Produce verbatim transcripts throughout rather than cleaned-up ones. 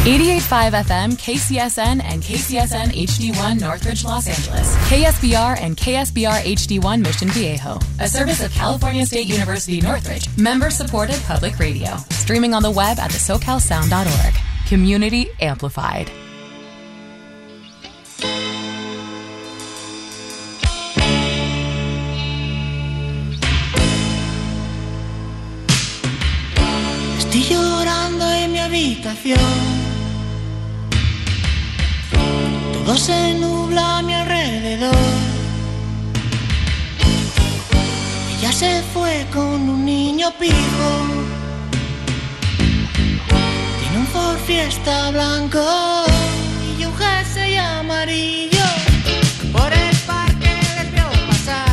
eighty-eight point five F M, K C S N, and K C S N H D one Northridge, Los Angeles. K S B R and K S B R H D one Mission Viejo. A service of California State University Northridge. Member-supported public radio. Streaming on the web at the socal sound dot org. Community amplified. Estoy llorando en mi habitación. Todo se nubla a mi alrededor. Ella se fue con un niño pijo. Tiene un Ford Fiesta blanco y un jersey amarillo. Por el parque les veo pasar.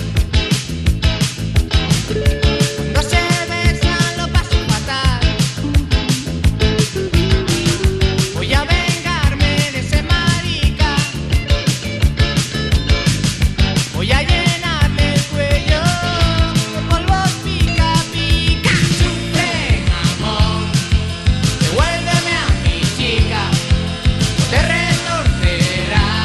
Cuando se besan lo paso fatal. Voy a vengarme de ese marica. Voy a llenarle el cuello de polvos pica pica. Sufre, amor, devuélveme a mi chica. Te retorcerá.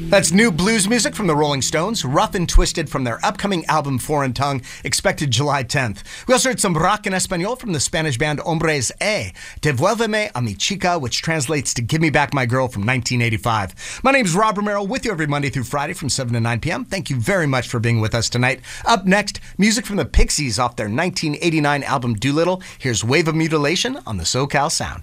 That's new blues music from the Rolling Stones, Rough and Twisted from their upcoming album Foreign Tongue, expected July tenth. We also heard some rock en español from the Spanish band Hombres E, Devuélveme a mi chica, which translates to Give Me Back My Girl from nineteen eighty-five. My name's Rob Romero, with you every Monday through Friday from seven to nine p.m. Thank you very much for being with us tonight. Up next, music from the Pixies off their nineteen eighty-nine album Doolittle. Here's Wave of Mutilation on the SoCal Sound.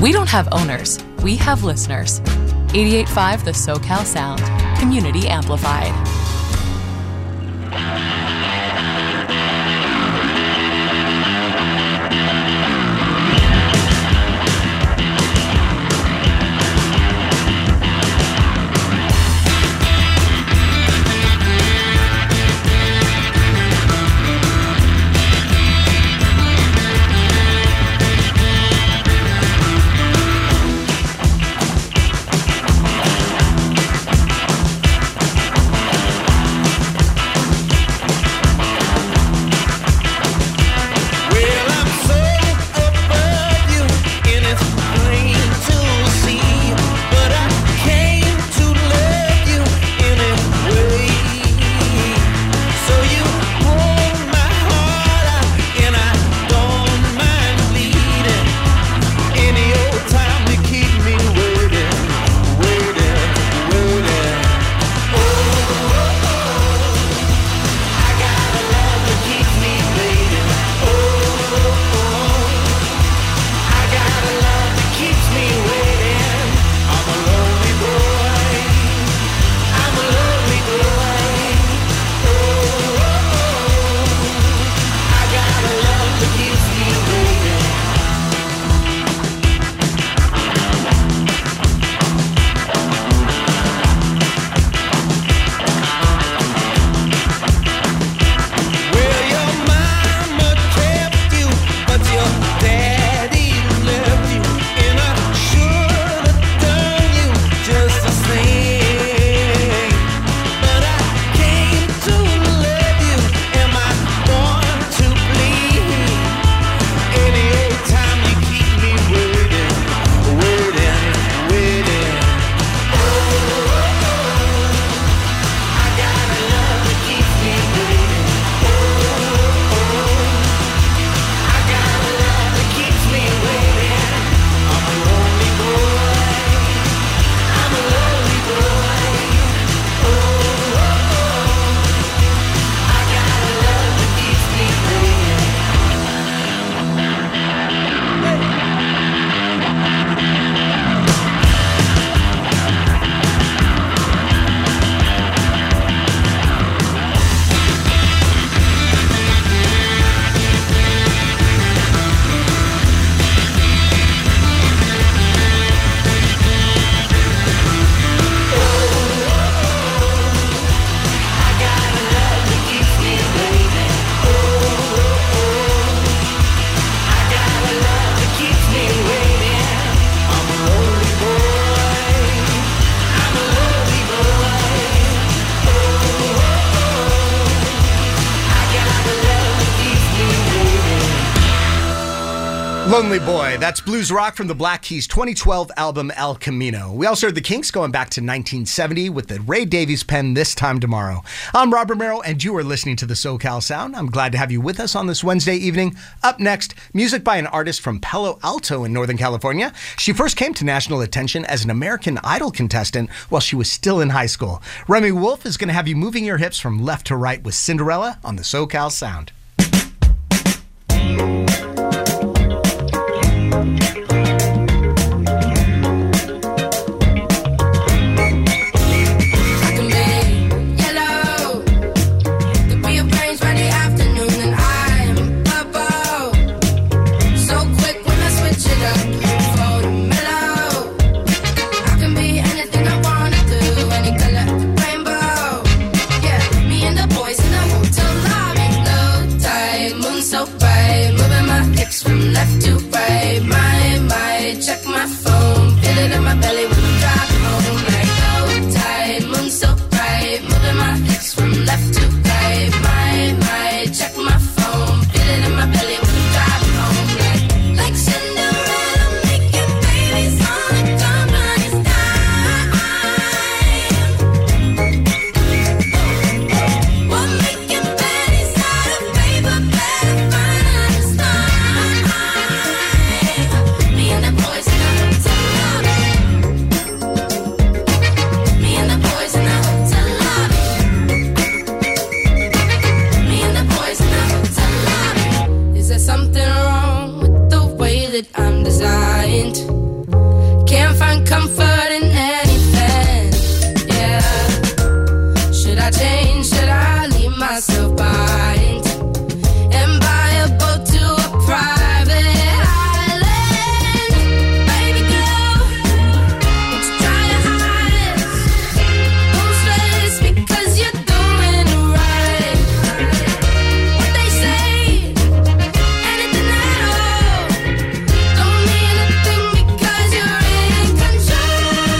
We don't have owners, we have listeners. eighty-eight point five The SoCal Sound, community amplified. Lonely Boy, that's blues rock from the Black Keys' twenty twelve album El Camino. We also heard the Kinks going back to nineteen seventy with the Ray Davies pen, This Time Tomorrow. I'm Rob Romero, and you are listening to the SoCal Sound. I'm glad to have you with us on this Wednesday evening. Up next, music by an artist from Palo Alto in Northern California. She first came to national attention as an American Idol contestant while she was still in high school. Remy Wolf is going to have you moving your hips from left to right with Cinderella on the SoCal Sound. Something wrong with the way that I'm designed. can't find comfort in anything. Yeah. Should I change? Should I leave myself behind and buy a boat to a private island? Baby girl, won't you try your hardest? Don't stress because you're doing it right. What they say, anything at all, don't mean a thing because you're in control.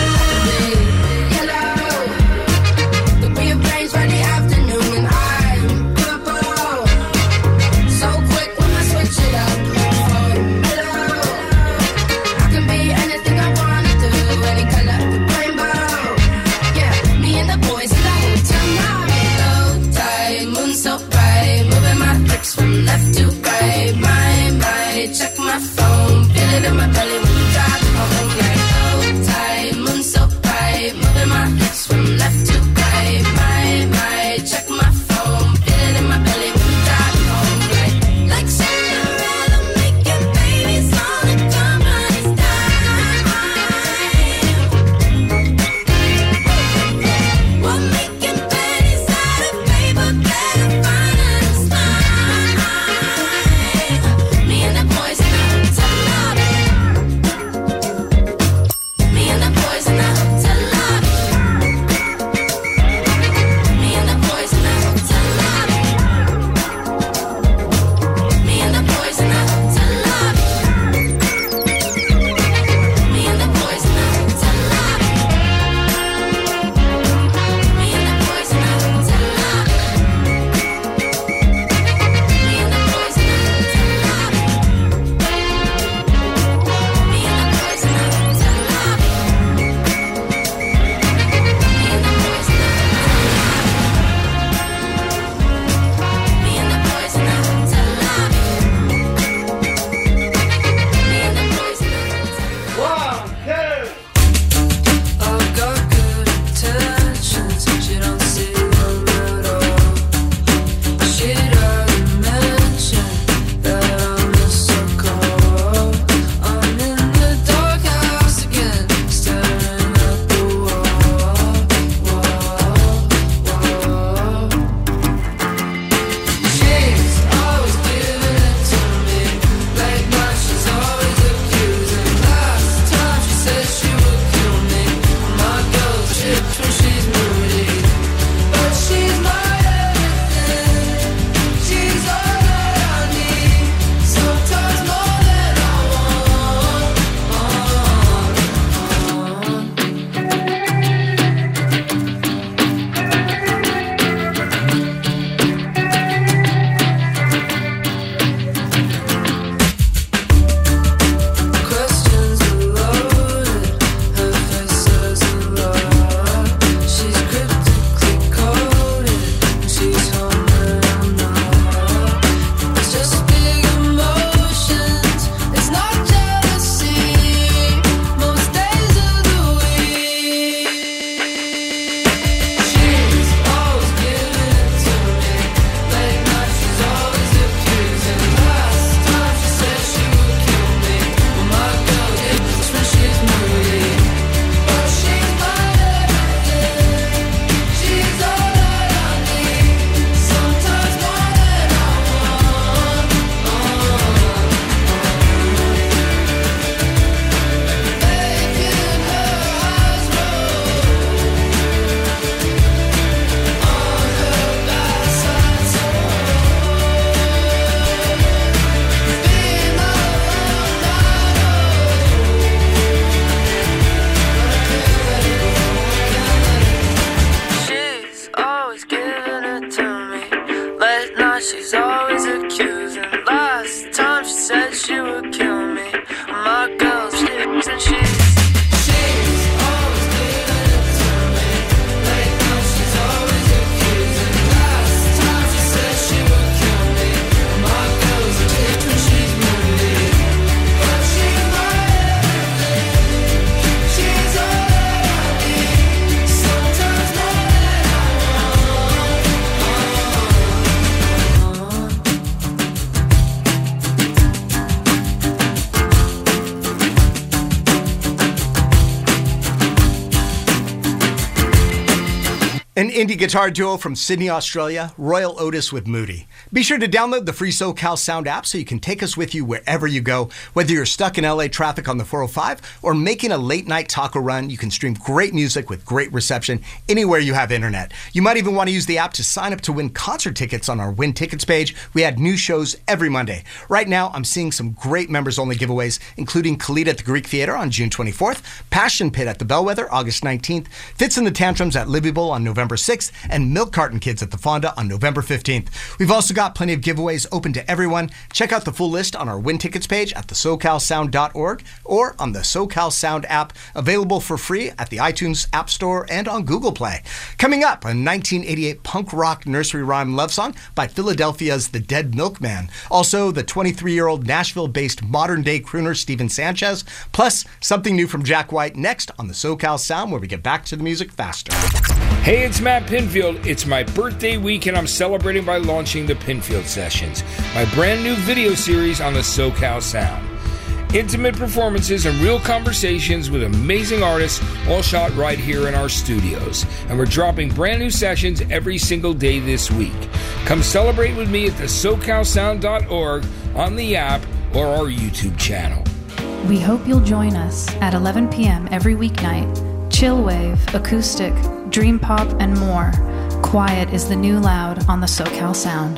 An indie guitar duo from Sydney, Australia, Royal Otis with Moody. Be sure to download the free SoCal Sound app so you can take us with you wherever you go. Whether you're stuck in L A traffic on the four oh five or making a late night taco run, you can stream great music with great reception anywhere you have internet. You might even want to use the app to sign up to win concert tickets on our Win Tickets page. We add new shows every Monday. Right now, I'm seeing some great members-only giveaways, including Khalid at the Greek Theater on June twenty-fourth, Passion Pit at the Bellwether August nineteenth, Fits in the Tantrums at Libby Bowl on November sixth, and Milk Carton Kids at the Fonda on November fifteenth. We've also got plenty of giveaways open to everyone. Check out the full list on our Win Tickets page at the socal sound dot org or on the SoCal Sound app, available for free at the iTunes App Store and on Google Play. Coming up, a nineteen eighty-eight punk rock nursery rhyme love song by Philadelphia's The Dead Milkman. Also, the twenty-three-year-old Nashville-based modern-day crooner Steven Sanchez, plus something new from Jack White next on the SoCal Sound, where we get back to the music faster. Hey, it's Matt Pinfield. It's my birthday week, and I'm celebrating by launching the Pinfield Sessions, my brand new video series on the SoCal Sound. Intimate performances and real conversations with amazing artists, all shot right here in our studios. And we're dropping brand new sessions every single day this week. Come celebrate with me at the socal sound dot org, on the app, or our YouTube channel. We hope you'll join us at eleven p.m. every weeknight. Chillwave, acoustic, dream pop, and more. Quiet is the new loud on the SoCal Sound.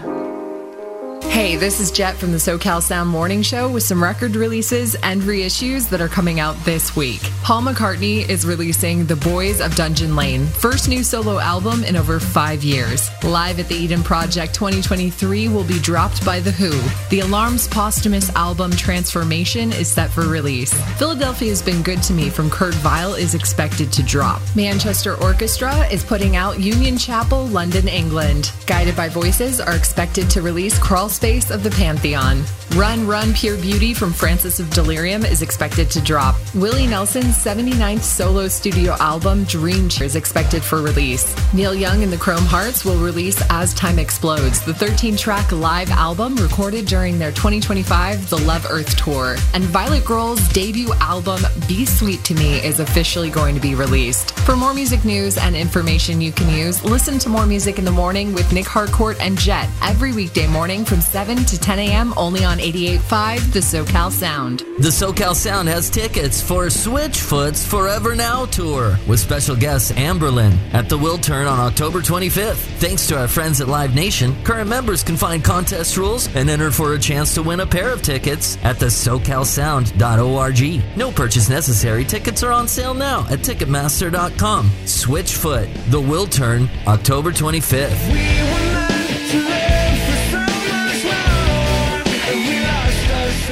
Hey, this is Jet from the SoCal Sound Morning Show with some record releases and reissues that are coming out this week. Paul McCartney is releasing The Boys of Dungeon Lane, first new solo album in over five years. Live at the Eden Project twenty twenty-three will be dropped by The Who. The Alarm's posthumous album Transformation is set for release. Philadelphia's Been Good to Me from Kurt Vile is expected to drop. Manchester Orchestra is putting out Union Chapel, London, England. Guided by Voices are expected to release Crawl Space of the Pantheon. Run, Run, Pure Beauty from Francis of Delirium is expected to drop. Willie Nelson's seventy-ninth solo studio album, Dream Chair, is expected for release. Neil Young and the Chrome Hearts will release As Time Explodes, the thirteen-track live album recorded during their twenty twenty-five The Love Earth Tour. And Violet Girl's debut album, Be Sweet to Me, is officially going to be released. For more music news and information you can use, listen to More Music in the Morning with Nick Harcourt and Jet every weekday morning from seven to ten a.m. only on eighty-eight point five The SoCal Sound. The SoCal Sound has tickets for Switchfoot's Forever Now tour with special guest Amberlin at the Wiltern on October twenty-fifth. Thanks to our friends at Live Nation, current members can find contest rules and enter for a chance to win a pair of tickets at the socal sound dot org. No purchase necessary. Tickets are on sale now at ticketmaster dot com. Switchfoot, the Wiltern, October twenty-fifth. We were meant to live for so much more, and we lost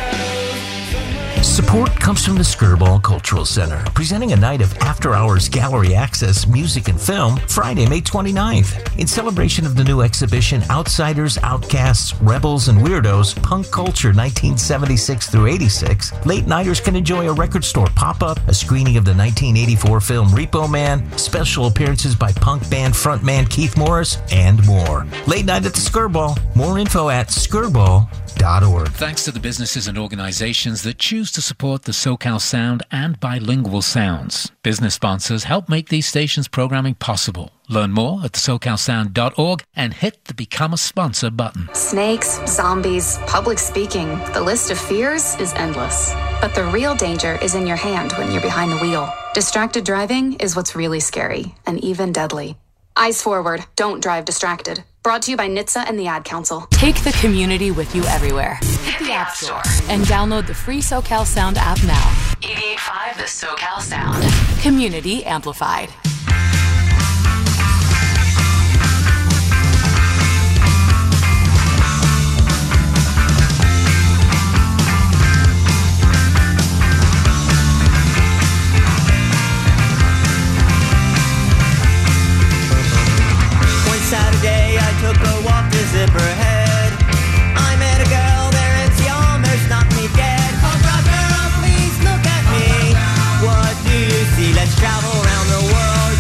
ourselves. Support comes from the Skirball Cultural Center, presenting a night of after-hours gallery access music and film Friday, May twenty-ninth. In celebration of the new exhibition, Outsiders, Outcasts, Rebels, and Weirdos, Punk Culture nineteen seventy-six through eighty-six, late-nighters can enjoy a record store pop-up, a screening of the nineteen eighty-four film Repo Man, special appearances by punk band frontman Keith Morris, and more. Late night at the Skirball. More info at skirball dot org. Thanks to the businesses and organizations that choose to support the SoCal Sound and Bilingual Sounds. Business sponsors help make these stations' programming possible. Learn more at the socal sound dot org and hit the Become a Sponsor button. Snakes, zombies, public speaking. The list of fears is endless. But the real danger is in your hand when you're behind the wheel. Distracted driving is what's really scary and even deadly. Eyes forward. Don't drive distracted. Brought to you by N H T S A and the Ad Council. Take the community with you everywhere. Hit the App Store and download the free SoCal Sound app now. eighty-eight point five The SoCal Sound. Community amplified. Saturday I took a walk to Zipperhead. I met a girl there and she almost knocked me dead. Oh brother, oh please look at me. What do you see? Let's travel around the world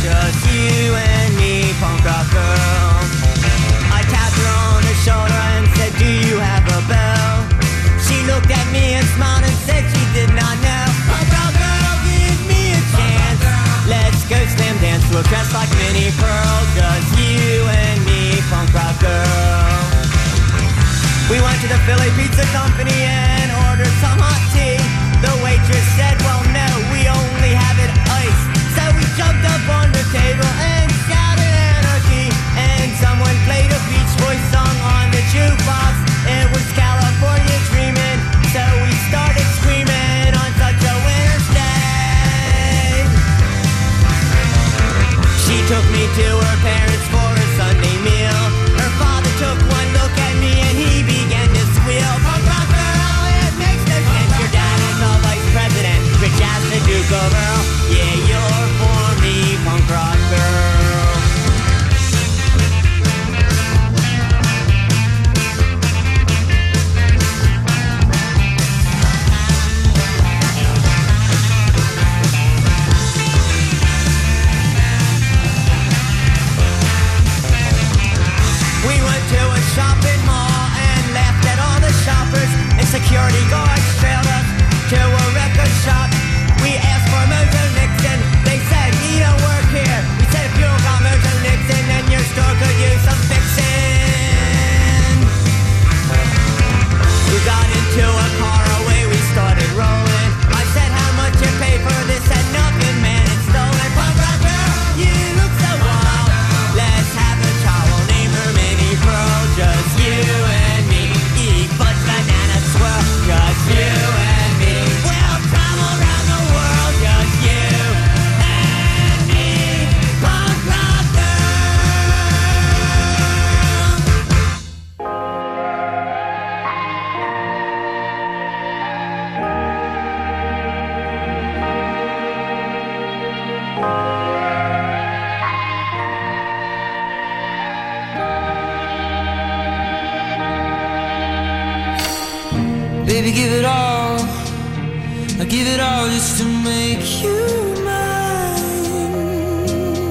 the Philly Pizza Company and ordered some hot tea. The waitress said, well, no, we only have it iced. So we jumped up on the table and shouted anarchy. And someone played a Beach Boys song on the jukebox. It was California Dreamin'. So we started screaming on such a winter's day. She took me to her parents for a Sunday meal. Her father took one look at me and he began to squeal. Punk rock girl, it makes no sense. Your dad is the vice president, rich as the Duke of Earl. Yeah, you're for me, punk rock girl. Shopping mall and laughed at all the shoppers, and security guards trailed us to a record shop. We asked for Mojo Nixon, they said he don't work here. We said if you don't got Mojo Nixon, then your store could use some fixing. We got into a car, away we started rolling. I said how much you pay for this, said nothing, man, it's stolen. Punk rock girl, you look so wild. Let's have a child, we'll name her Minnie Pearl. Just you and me, eat fudge, banana, swirl. Just you and me, we'll travel around the world. Just you and me, punk rock Baby, give it all. I give it all just to make you mine.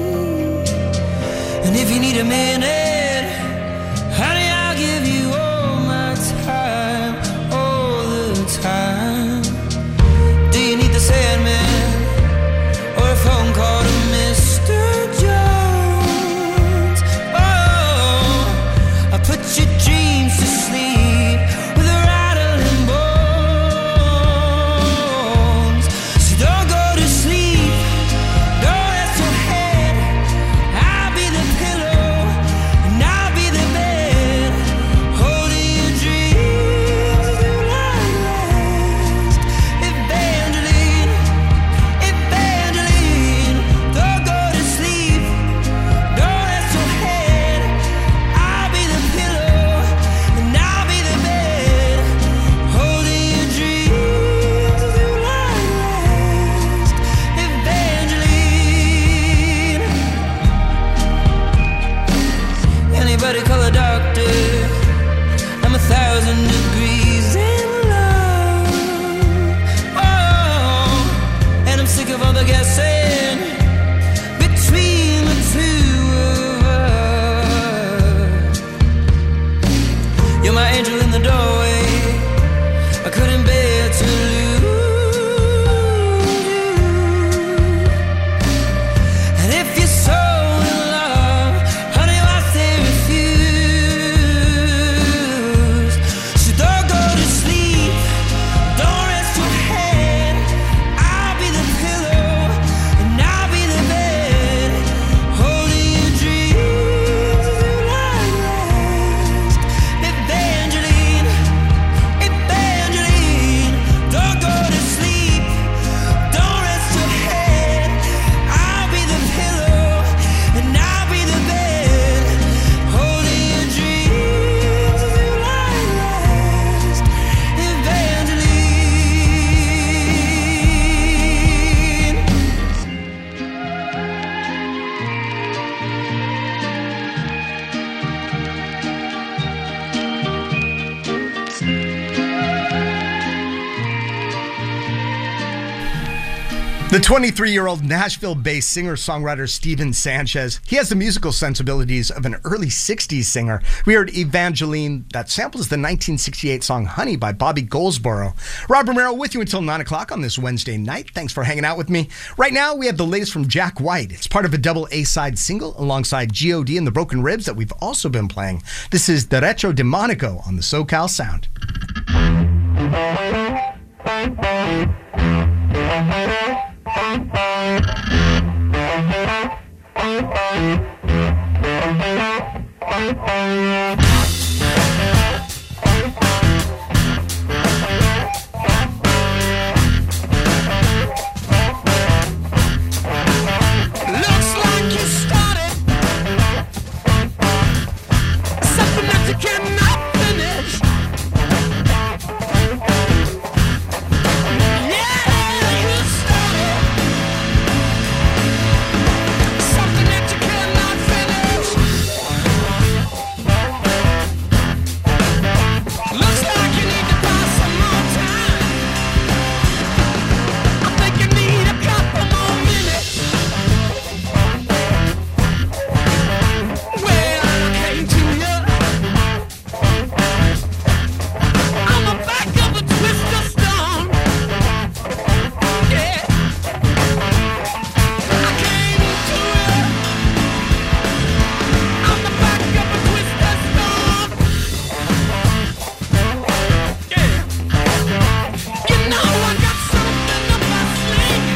And if you need a minute, honey, I'll give you all my time, all the time. Do you need the Sandman or a phone call to Mister Jones? Oh, I put your dreams to sleep. The twenty-three-year-old Nashville-based singer-songwriter Steven Sanchez, he has the musical sensibilities of an early sixties singer. We heard Evangeline, that samples the nineteen sixty-eight song Honey by Bobby Goldsboro. Rob Romero with you until nine o'clock on this Wednesday night. Thanks for hanging out with me. Right now, we have the latest from Jack White. It's part of a double A-side single alongside G O D and the Broken Ribs that we've also been playing. This is Derecho Demonico on the SoCal Sound. Looks like you started something that you cannot finish. Yeah, you started something that you cannot finish. Looks like you need to buy some more time. I think you need a couple more minutes. Well, I came to you. I'm a back of a twister stone. Yeah. I came to you. I'm the back of a twister stone. Yeah. You know I got something up my sleeve.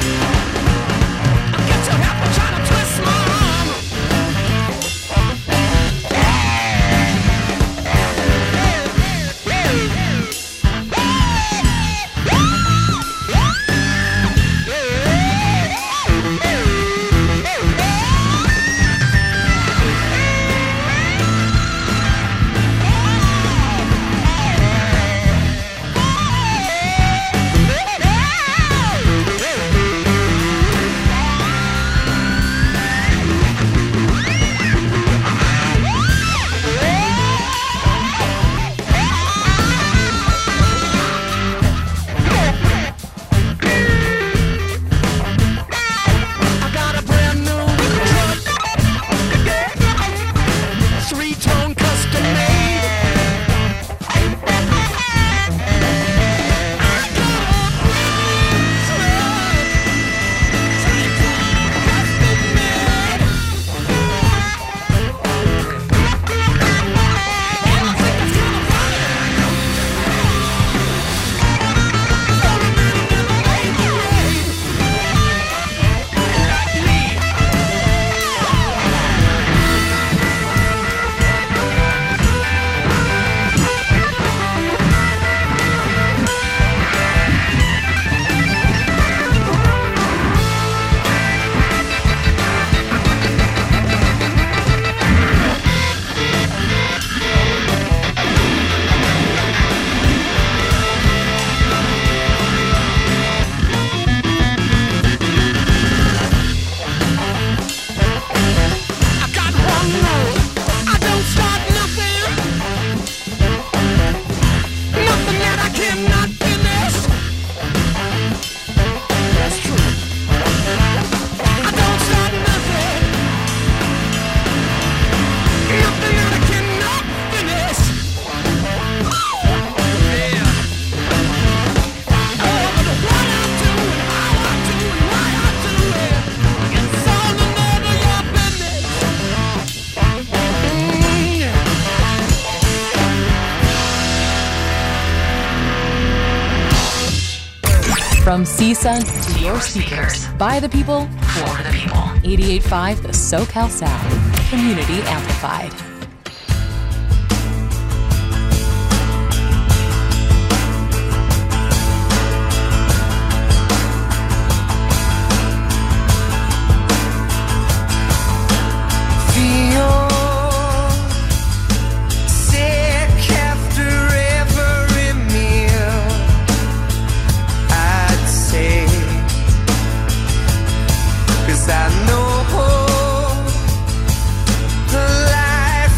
I get your help and try to twist my arm. I got a brand new truck, three-tone custom made. I got a brand new truck, three-tone custom made. And I think it's kinda funny. For a man who never made the grade. Like me. I got one rule. I don't start nothing. Nothing that I cannot finish. That's true. I don't start nothing. Nothing that I cannot finish. Yeah. Oh, but what I do and how I do and why I do it, it's all none of your business. Mm, yeah. From C S U N to your speakers. By the people, for the people. eighty-eight point five The SoCal Sound. Community amplified. Feel sick after every meal, I'd say, 'cause I know the life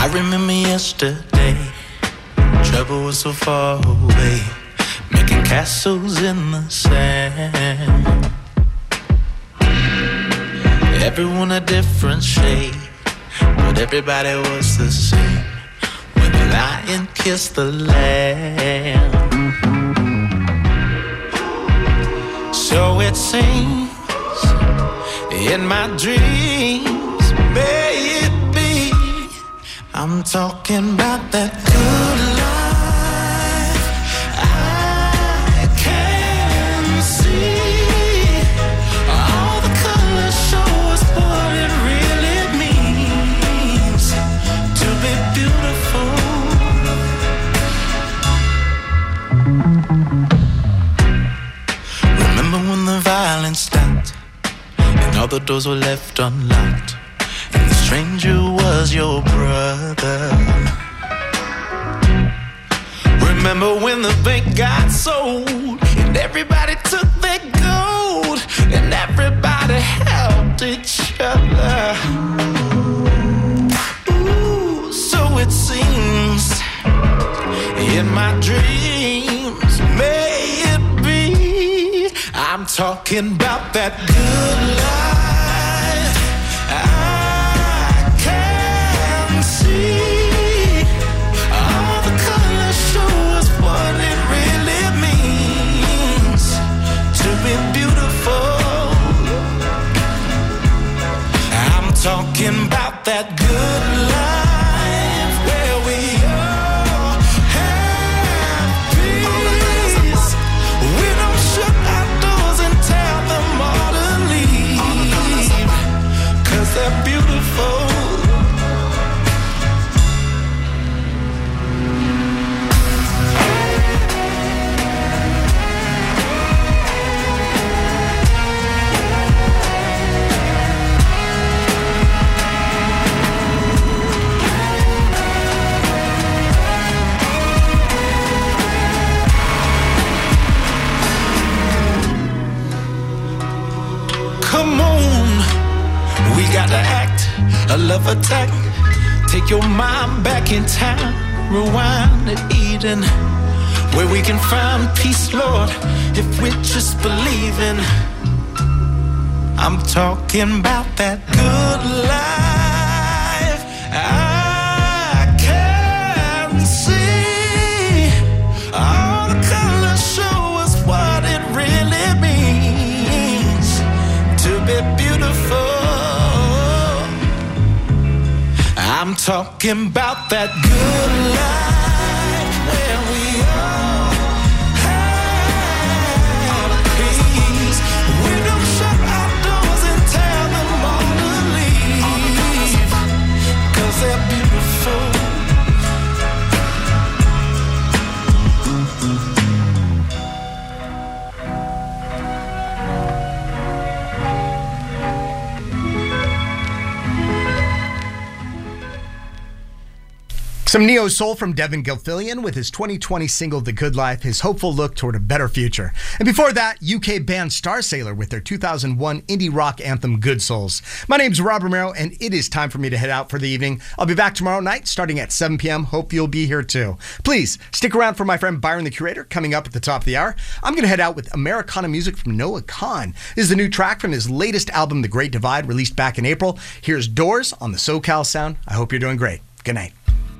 I remember yesterday, trouble was so far away, making castles in the sand. Everyone a different shade, but everybody was the same when the lion kissed the lamb. So it seems in my dreams, may it be, I'm talking about that good life. I can see all the colors show us what it really means to be beautiful. Remember when the violence stopped and all the doors were left unlocked, and the stranger was your brother. Remember when the bank got sold and everybody took their gold and everybody helped each other. Ooh, so it seems in my dreams, may it be, I'm talking about that good life. See, all the colors show us what it really means to be beautiful. I'm talking about that good life where we all have peace. We don't shut our doors and tell them all to leave, 'cause they're beautiful. Come on, we gotta act, a love attack. Take your mind back in time, rewind to Eden, where we can find peace, Lord, if we just believe in. I'm talking about that good life. I can see all the colors show us what it really means to be beautiful. I'm talking about that good life where we all have peace. We don't shut our doors and tell them all to leave, 'cause they're beautiful. Some neo-soul from Devin Gilfillian with his twenty twenty single, The Good Life, his hopeful look toward a better future. And before that, U K band Starsailor with their two thousand one indie rock anthem, Good Souls. My name's Rob Romero, and it is time for me to head out for the evening. I'll be back tomorrow night starting at seven p.m. Hope you'll be here too. Please stick around for my friend Byron the Curator coming up at the top of the hour. I'm going to head out with Americana music from Noah Kahan. This is the new track from his latest album, The Great Divide, released back in April. Here's Doors on the SoCal Sound. I hope you're doing great. Good night.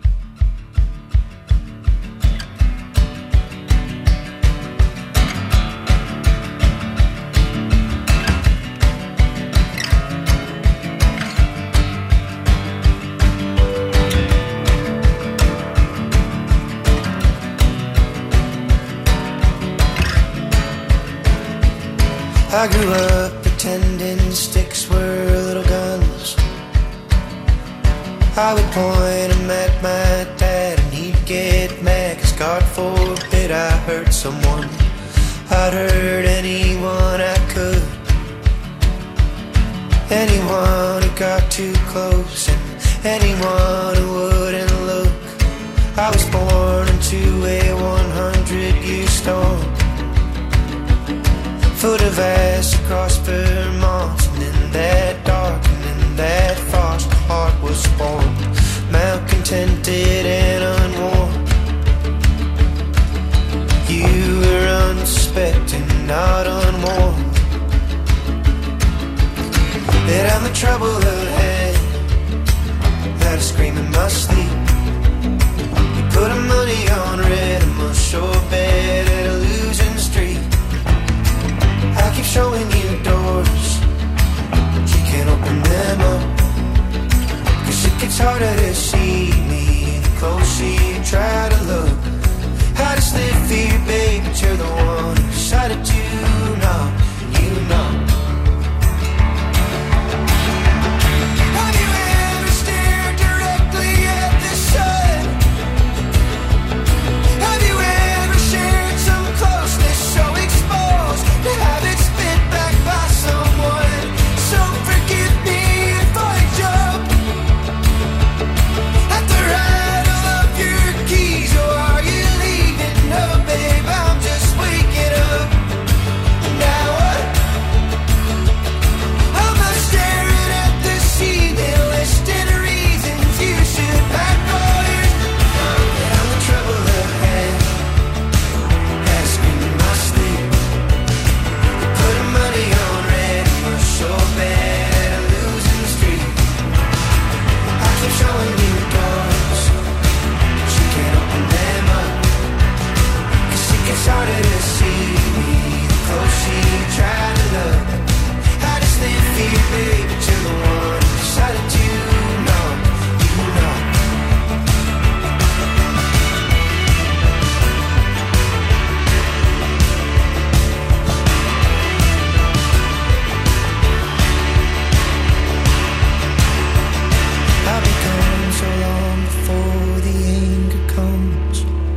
I grew up pretending sticks were little guns. I would point them at my dad and he'd get mad, 'cause God forbid I hurt someone. I'd hurt anyone I could, anyone who got too close and anyone who wouldn't look. I was born into a hundred year storm, foot of ash across Vermont, and in that dark and in that frost, a heart was born. Mount Kentucky discontented and unwarm. You were unsuspecting, not unwarned. That I'm the trouble ahead, that I scream in my sleep. You put the money on red, I'm on shore bed at a losing street. I keep showing you doors, you can't open them up. Cause it gets harder to see me the closer you try to look. I just live for you, baby, but you're the one who decided to know, you know. Have you ever stared directly at the sun? Have you ever shared some closeness so exposed to have it spit back by someone? So forgive me if I jump at the rattle of your keys, or are you leaving? No, babe, I'm just waking up. Now what? I'm not staring at the ceiling, listing reasons you should pack all your stuff. I'm the trouble ahead, had to scream in my sleep. You put the money on red, and we're so bad at a losing streak. I keep showing you doors, but you can't open them up. Cause it gets harder to see me the closer you try to look. I just live for you, baby, but you're the one who decided to know, you know. I'll be gone so long before the anger comes.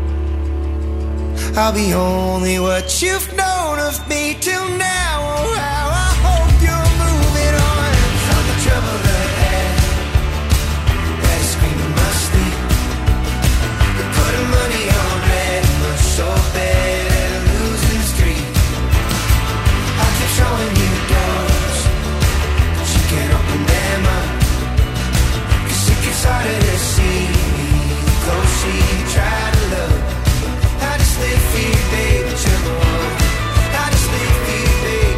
I'll be only what you've known of me till now. Oh, how I hope you're moving on. I'm the trouble ahead, that is screaming my sleep. You put the money on red, and we're so bad at a losing streak. I keep showing you doors, but you can't open them up. Cause it gets harder to see me the closer you try to look. I just live for you, baby, but you're the one. I just live for you, baby.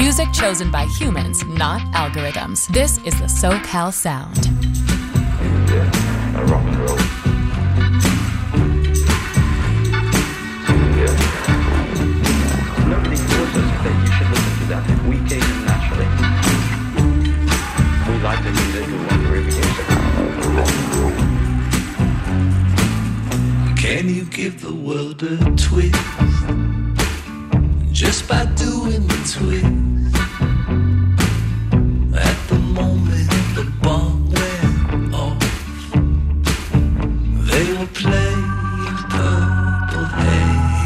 Music chosen by humans, not algorithms. This is the SoCal Sound. Nobody forces us that you should listen to that. We came in naturally. We like the music, we want to reproduce it. Can you give the world a twist? Just by doing the twist. At the moment the bomb went off, they were playing Purple Haze.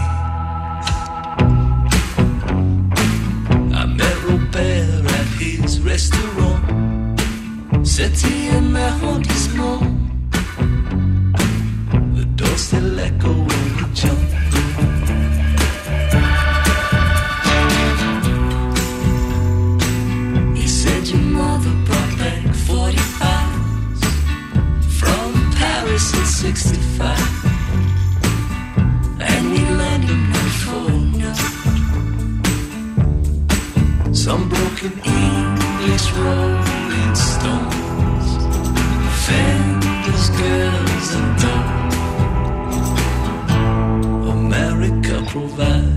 I met Robert at his restaurant, C'était un arrondissement. The door still echo when we jump. He said your mother brought back forty-fives from Paris in sixty-five, and we landed note for note. Some broken English Rolling Stones, Fenders, girls and dogs. America provides